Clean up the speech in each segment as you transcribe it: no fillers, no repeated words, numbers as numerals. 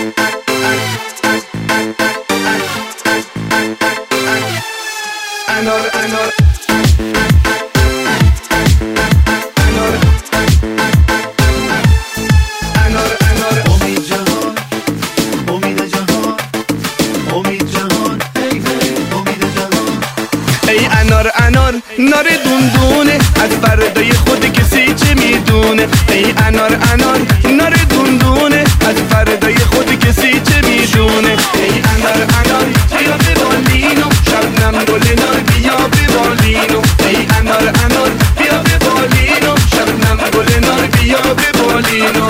انار انار انار انار امید جهان، امید جهان، امید جهان، ای امید جهان. ای انار انار نار دوندونه، از فردای خود کسی چه میدونه. ای انار انار نار دوندونه، از فردای خود کسی چه میدونه. ای انار انار بیا به بالینو، شبنم گل نار بیا به بالینو. ای انار انار بیا به بالینو، شبنم گل نار بیا به بالینو.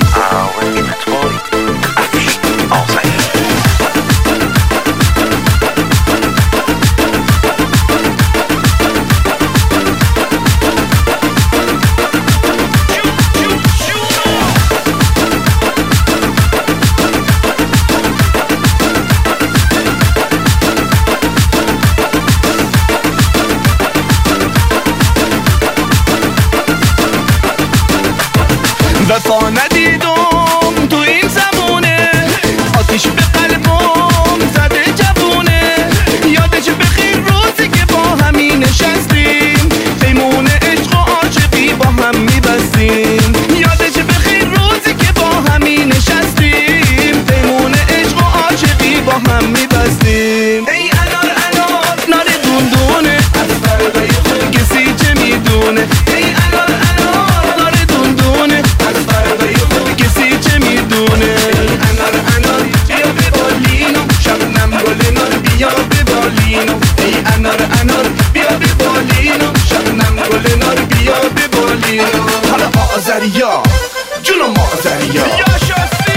وفا ندیدم تو این زمونه، آتیش به قلبم زده جوونه. یادش بخیر روزی که با همی نشستیم، پیمون عشق و عاشقی با هم میبستیم. یادش بخیر روزی که با همی نشستیم، پیمون عشق و عاشقی با هم میبستیم. ای انار انار نار دوندونه، از فردای خود کسی چه میدونه. ای انار انار نار دوندونه، از فردای خود کسی چه میدونه. ای انار انار بیا به بالینو، شبنم گل نار بیا به بالینو. ای انار انار بیا به بالینو، شبنم گل نار بیا به بالینو. حالا آذریا جونو مازریا یا شاستی.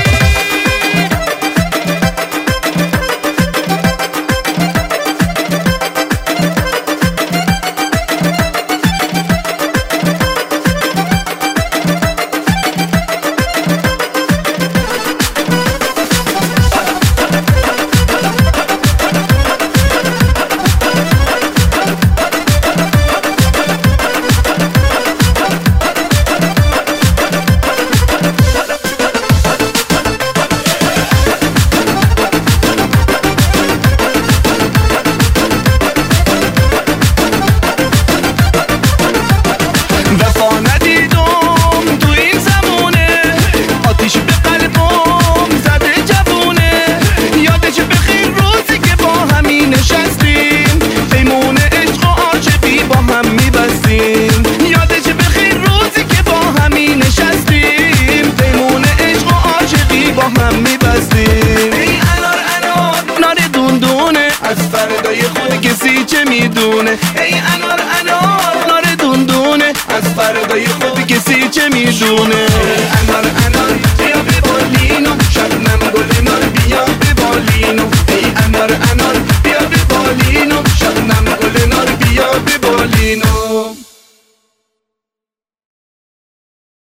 وفا ندیدم تو این زمونه، آتیش به قلبم زده جوونه. یادش بخیر روزی که با همی نشستیم، پیمون عشق و عاشقی با هم میبستیم. یادش بخیر روزی که با همی نشستیم، پیمون عشق و عاشقی با هم میبستیم. ای انار انار نار دوندونه، از فردای خود کسی چه میدونه. ای انار انار نار دوندونه، از فردای خود کسی چه میدونه.